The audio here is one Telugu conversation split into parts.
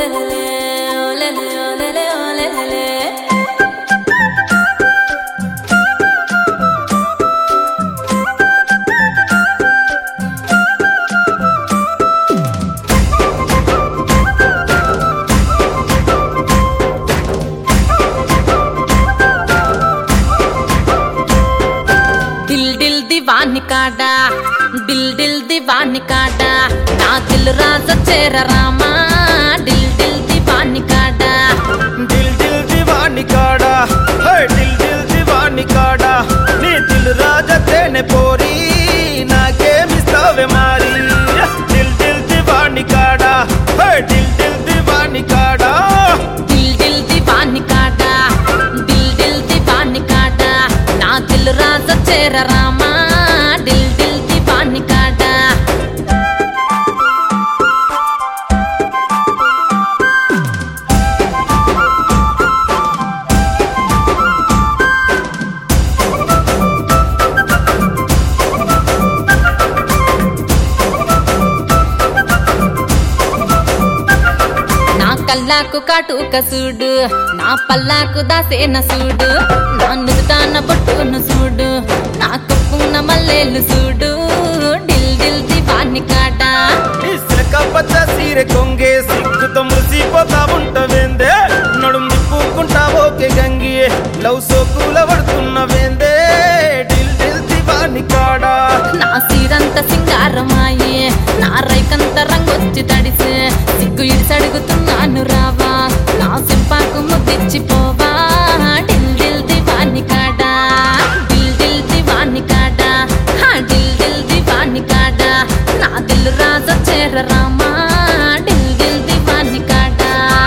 काडा दिल दिल दीवानी काडा ना दिल राज चेरा रामा दिल दिल दीवानी काडा दिल दिल दीवानी काडा दिल दिल दीवानी काडा नी दिल राजा तेने पोरी नाके मिस्तावे मारी दिल दिल दीवानी काडा दिल दिल दीवानी काडा दिल दिल दीवानी काडा दिल दिल दीवानी काडा ना दिल राज चेरा रामा दिल दिल दीवानी काडा కల్లాకు కాటుక సూడు నా పల్లాకు దాసేన సూడు నా నుదుటాన బొట్టును సూడు నా కప్పున మల్లెలు సూడు దిల్ దిల్ దీవాని కాడా ఇసుక పచ్చ సీరె కొంగే సిగ్గుతో మురిసిపోతా ఉంటవేందే నడుం తిప్పుకుంటా ఓకే గంగి లవ్ సోకుల పడుతున్నవేందే దిల్ దిల్ దీవాని కాడా నా సీరంత సింగారమాయే నా రైకంత రంగొచ్చి తడిసే సిగ్గు ఇడిసడుగుతున్నాను రావా నా సింపాకు ముద్దిచ్చిపోవా దిల్ దిల్ దీవాని కాడా దిల్ దిల్ దీవాని కాడా దిల్ దిల్ దీవాని కాడా నా దిల్ రాజ చేర రామా దిల్ దిల్ దీవాని కాడా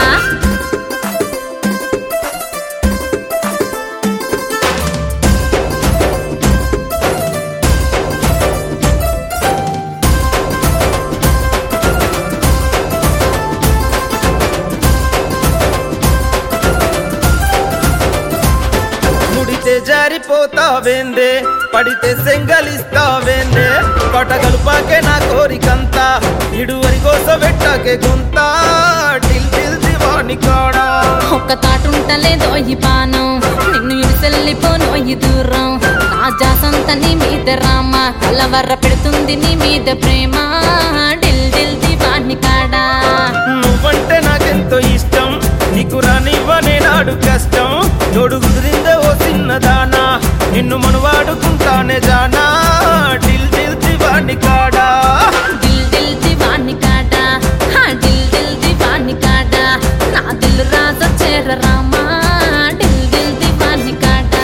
జారిపోతావేందే పడితే సెంగలిస్తావేందే కొట్టగలుపాకే నా కోరికంతా ఇడువరి కోసం పెట్టాకే గుంత దిల్ దిల్ దివాని కాడా ఒక్క తాటుంటలేదో ఈ పానం నిన్ను ఇడిసెల్లిపోను ఈ దూరం నా జాసంత నీ మీద రామ కలవర పెడుతుంది నీ మీద ప్రేమ దిల్ దిల్ దివాని కాడా నువ్వంటే నాకెంతో ఇష్టం నీకు రానివ్వనే నాడు కష్టం తోడు కుదిరిందే ఓ చిన్నదానా నిన్ను మనవాడుకుంటానే జానా దిల్ దిల్ దివాని కాడా దిల్ దిల్ దివాని కాడా దిల్ దిల్ దివాని కాడా నా దిల్ రాజ చేర రామా దిల్ దిల్ దివాని కాడా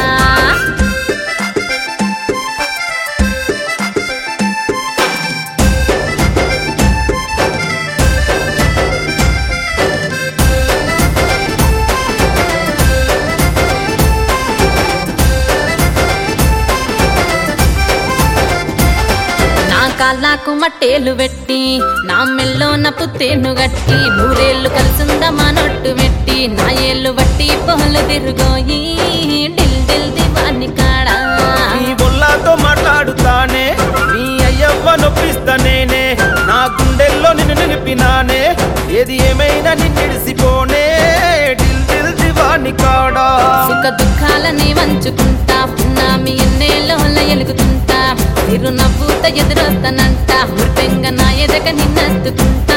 కాళ్ళకు మట్టేలు పెట్టి నా మెల్లోన పుత్తేను గట్టి నూరేళ్లు కలిసిందమా నొట్టు పెట్టి నా ఏళ్ళు బట్టి పొహలు తిరుగోయి దిల్ దిల్ దివాని కాడా నీ బొల్లాతో మాట్లాడుతానే నీ అయ్యవ్వ నొప్పిస్తా నేనే నా గుండెల్లో నిన్ను నిలిపినానే ఏది ఏమైనా నిన్నిడిసిపోనే దిల్ దిల్ దివాని కాడా సుఖ దుఃఖాలని వంచుకుంటా పున్నామి ఎన్నేళ్ళ ఎలుగుతుంటా తిరు నవ్వుత ఎదురొస్తానంట మురిపెంగ నా ఎదక నిన్నెత్తుకుంటా